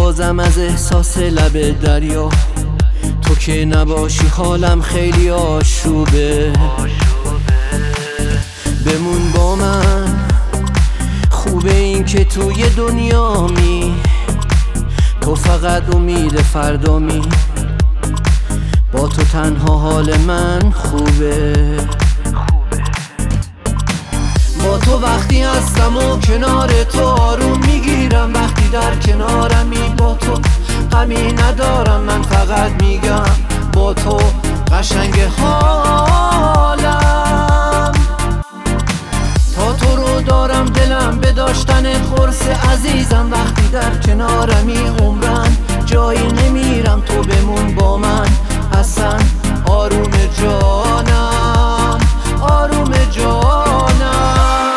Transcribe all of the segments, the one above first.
بازم از احساس لب دریا، تو که نباشی حالم خیلی آشوبه. بمون با من، خوبه این که توی دنیامی، تو فقط امید فردامی، با تو تنها حال من خوبه. با تو وقتی هستم و کنار تو آروم میگیرم، وقتی در کنارمی با تو غمی ندارم. من فقط میگم با تو قشنگ حالم. تا تو رو دارم دلم به داشتن قرص عزیزم، وقتی در کنارمی عمرم جایی نمیرم. تو بمون با من اصلا آروم جانم، آروم جانم.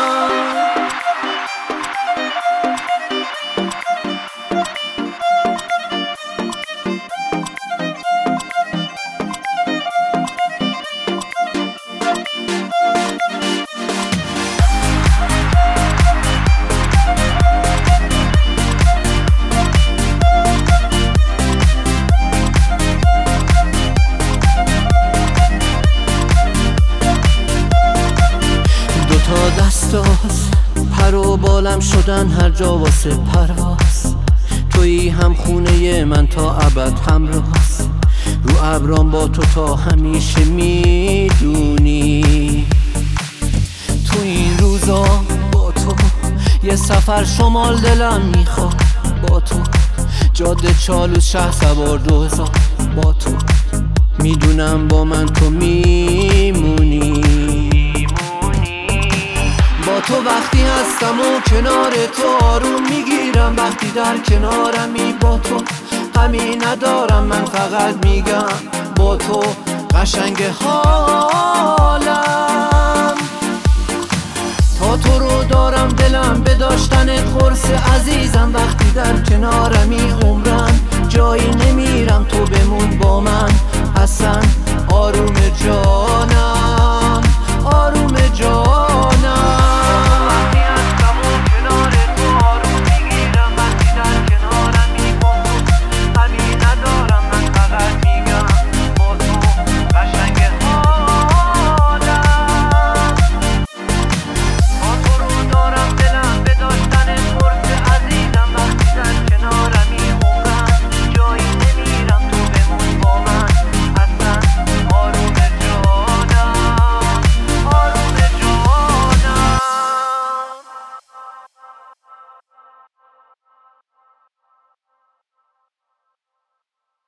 دستاز پر و بالم شدن هر جا واسه پرواز، تویی هم خونه من تا ابد همراز. رو ابرام با تو تا همیشه میدونی. تو این روزا با تو یه سفر شمال دلم میخواد، با تو جاده چالوس شه سوار 2000 با تو. میدونم با من تو میمونی. با تو وقتی هستم و کنار تو آروم میگیرم، وقتی در کنارمی با تو غمی ندارم. من فقط میگم با تو قشنگ حالم. تا تو رو دارم دلم به داشتن قرص عزیزم، وقتی در کنارمی